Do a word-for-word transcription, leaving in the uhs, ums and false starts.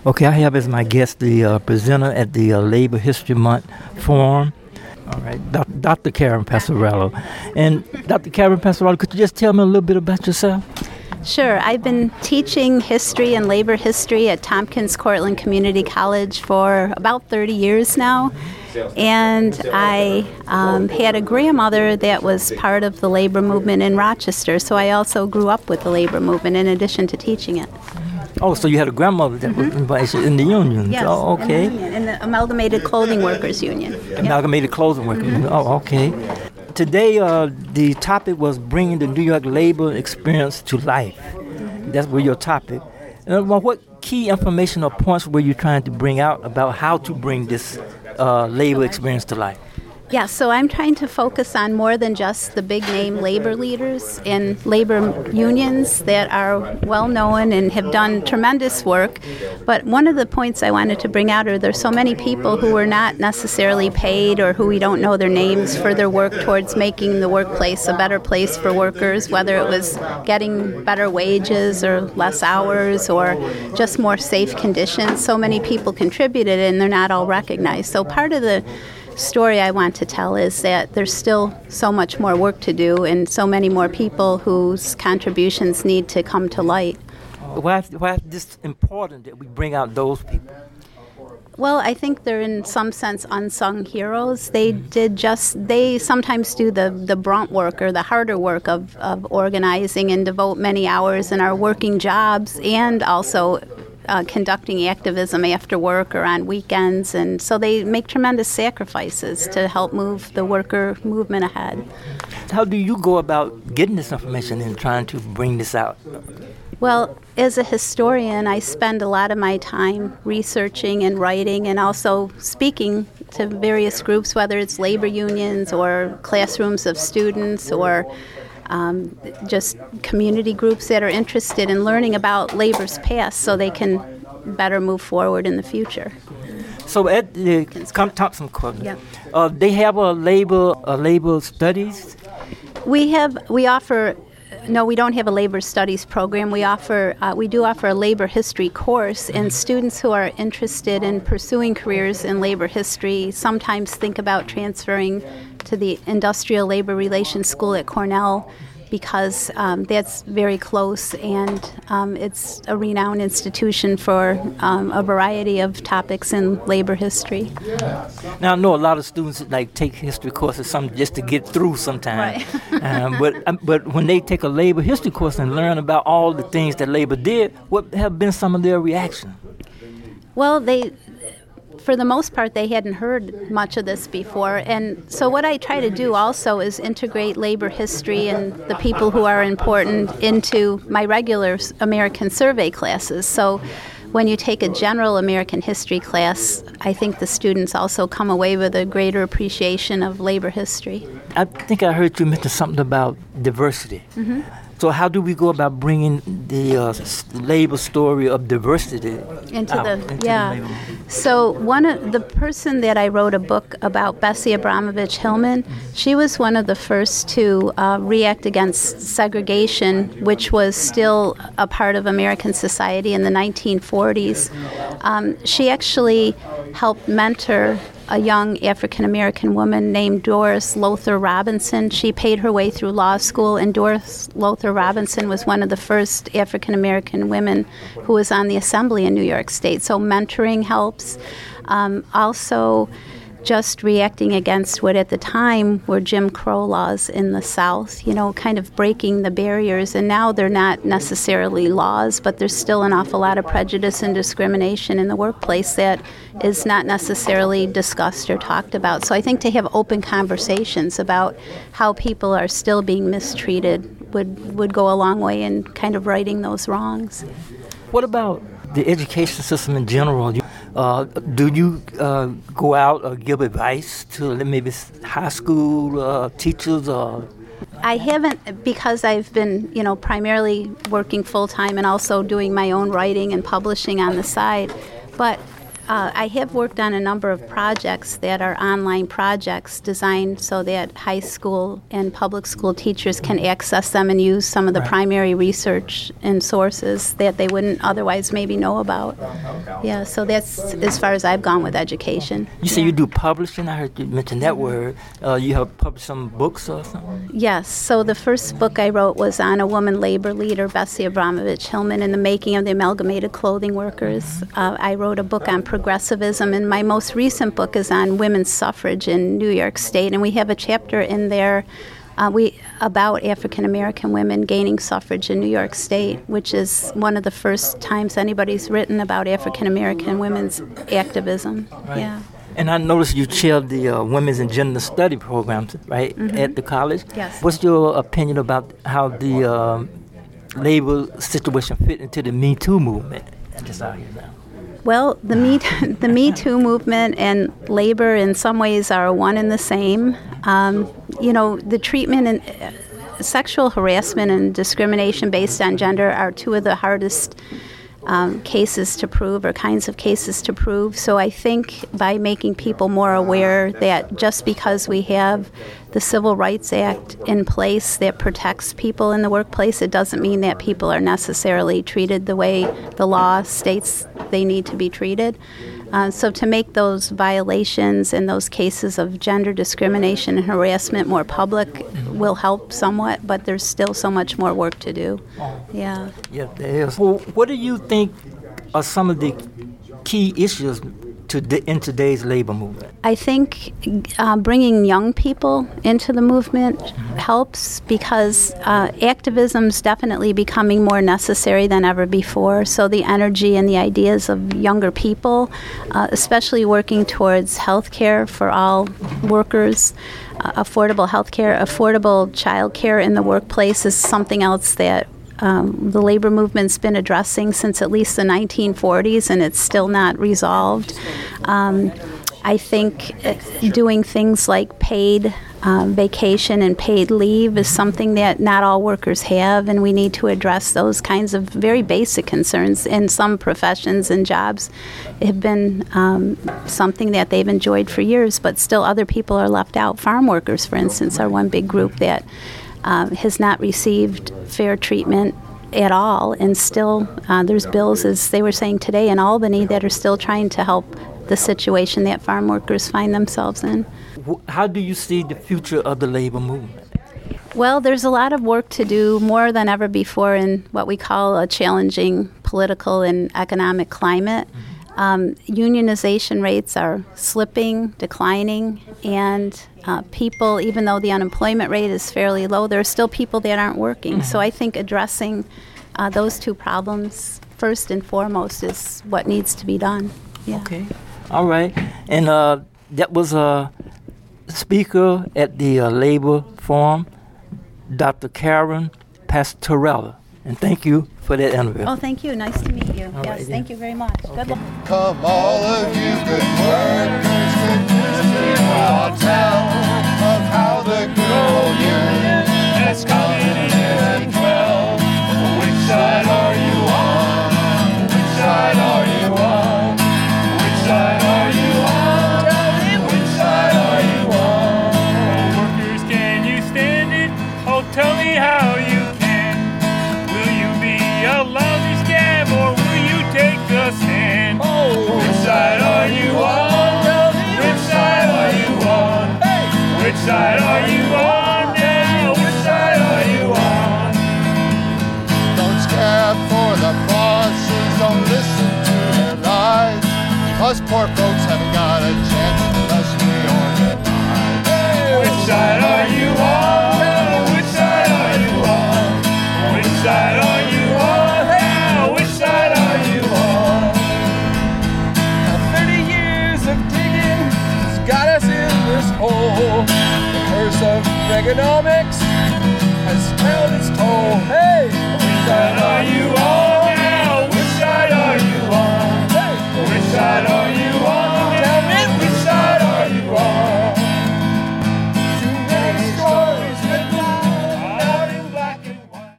Okay, I have as my guest the uh, presenter at the uh, Labor History Month Forum. All right, Doc- Doctor Karen Passarello. And Doctor Karen Passarello, could you just tell me a little bit about yourself? Sure. I've been teaching history and labor history at Tompkins Cortland Community College for about thirty years now. And I um, had a grandmother that was part of the labor movement in Rochester, so I also grew up with the labor movement in addition to teaching it. Oh, so you had a grandmother that was involved in the union. Yes, Oh, okay. in the, union, in the Amalgamated Clothing Workers Union. Amalgamated Clothing Workers Union. Oh, okay. Today, uh, the topic was bringing the New York labor experience to life. That's where your topic. Uh, well, what key information or points were you trying to bring out about how to bring this uh, labor experience to life? Yeah, so I'm trying to focus on more than just the big name labor leaders and labor unions that are well known and have done tremendous work. But one of the points I wanted to bring out are there's so many people who were not necessarily paid or who we don't know their names for their work towards making the workplace a better place for workers, whether it was getting better wages or less hours or just more safe conditions. So many people contributed and they're not all recognized. So part of the story I want to tell is that there's still so much more work to do and so many more people whose contributions need to come to light. Why, why is this important that we bring out those people? Well, I think they're in some sense unsung heroes. They did just, they sometimes do the, the brunt work or the harder work of, of organizing and devote many hours in our working jobs and also Uh, conducting activism after work or on weekends, and so they make tremendous sacrifices to help move the worker movement ahead. How do you go about getting this information and trying to bring this out? Well, as a historian, I spend a lot of my time researching and writing and also speaking to various groups, whether it's labor unions or classrooms of students or Um, just community groups that are interested in learning about labor's past so they can better move forward in the future. So at the Thompson Cortland, yeah. uh, they have a labor a labor studies? We have we offer no we don't have a labor studies program. We offer uh, we do offer a labor history course, and students who are interested in pursuing careers in labor history sometimes think about transferring to the Industrial Labor Relations School at Cornell because um, that's very close and um, it's a renowned institution for um, a variety of topics in labor history. Now I know a lot of students like take history courses some just to get through sometimes, right. um, but um, but when they take a labor history course and learn about all the things that labor did, what have been some of their reactions? Well, they. For the most part, they hadn't heard much of this before. And so what I try to do also is integrate labor history and the people who are important into my regular American survey classes. So when you take a general American history class, I think the students also come away with a greater appreciation of labor history. I think I heard you mention something about diversity. Mm-hmm. So how do we go about bringing the uh, labor story of diversity into out, the into yeah? The labor? So one of the person that I wrote a book about, Bessie Abramovich Hillman, she was one of the first to uh, react against segregation, which was still a part of American society in the nineteen forties. Um, she actually helped mentor a young African-American woman named Doris Lowther Robinson. She paid her way through law school, and Doris Lowther Robinson was one of the first African-American women who was on the assembly in New York State. So mentoring helps. Um, also, just reacting against what at the time were Jim Crow laws in the South, you know, kind of breaking the barriers. And now they're not necessarily laws, but there's still an awful lot of prejudice and discrimination in the workplace that is not necessarily discussed or talked about. So I think to have open conversations about how people are still being mistreated would, would go a long way in kind of righting those wrongs. What about the education system in general? Uh, do you uh, go out or give advice to maybe high school uh, teachers? Or? I haven't, because I've been, you know, primarily working full time and also doing my own writing and publishing on the side. But Uh, I have worked on a number of projects that are online projects designed so that high school and public school teachers can access them and use some of the Right. primary research and sources that they wouldn't otherwise maybe know about. Yeah, so that's as far as I've gone with education. You say you do publishing. I heard you mention that word. Uh, you have published some books or something? Yes, so the first book I wrote was on a woman labor leader, Bessie Abramovich Hillman, and the making of the Amalgamated Clothing Workers. Uh, I wrote a book on progressivism, and my most recent book is on women's suffrage in New York State, and we have a chapter in there uh, we about African American women gaining suffrage in New York State, which is one of the first times anybody's written about African American women's activism. Right. Yeah. And I noticed you chaired the uh, Women's and Gender Study programs, right, Mhm. at the college? Yes. What's your opinion about how the um, labor situation fit into the Me Too movement that's out here now? Well, the Me, the Me Too movement and labor in some ways are one and the same. Um, you know, the treatment and uh, sexual harassment and discrimination based on gender are two of the hardest um, cases to prove, or kinds of cases to prove. So I think by making people more aware that just because we have the Civil Rights Act in place that protects people in the workplace, it doesn't mean that people are necessarily treated the way the law states they need to be treated. Uh, so to make those violations and those cases of gender discrimination and harassment more public will help somewhat, but there's still so much more work to do. Yeah. Yeah, there is. Well, what do you think are some of the key issues to the, in today's labor movement? I think uh, bringing young people into the movement helps, because uh, activism's definitely becoming more necessary than ever before. So the energy and the ideas of younger people, uh, especially working towards health care for all workers, uh, affordable health care, affordable child care in the workplace is something else that Um, the labor movement's been addressing since at least the nineteen forties, and it's still not resolved. Um, I think uh, doing things like paid um, vacation and paid leave is something that not all workers have, and we need to address those kinds of very basic concerns. In some professions and jobs have been um, something that they've enjoyed for years, but still other people are left out. Farm workers, for instance, are one big group that Um, has not received fair treatment at all, and still uh, there's bills, as they were saying today in Albany, that are still trying to help the situation that farm workers find themselves in. How do you see the future of the labor movement? Well, there's a lot of work to do, more than ever before, in what we call a challenging political and economic climate. Um, unionization rates are slipping, declining, and uh, people, even though the unemployment rate is fairly low, there are still people that aren't working. Mm-hmm. So I think addressing uh, those two problems first and foremost is what needs to be done. Yeah. Okay. All right. And uh, that was a speaker at the uh, Labor Forum, Doctor Karen Pastorella. And thank you for that interview. Oh, thank you. Nice to meet you. All yes, right, thank yeah. you very much. Okay. Good luck. Come all of you good workers, good news to all tell of how the good old union has come in years twelve. Which side are you on? Which side are you on? Which side are you on? Tell me, which side are you on? Workers, can you stand it? Oh, tell me how you can. Will you be a lousy scab, or will you take a stand? Oh, Which side are you on? tell me, Which side are you on? hey, Which side are you on now? Which side are you on? don't scab for the bosses, don't listen to their lies. Us poor folks haven't got a chance unless we organize. Hey, Which side are you on? Which side are you on? Which side are you on now? Which side are you on? Now thirty years of digging has got us in this hole. The curse of Reaganomics has held its toll. Hey, Which side are you on?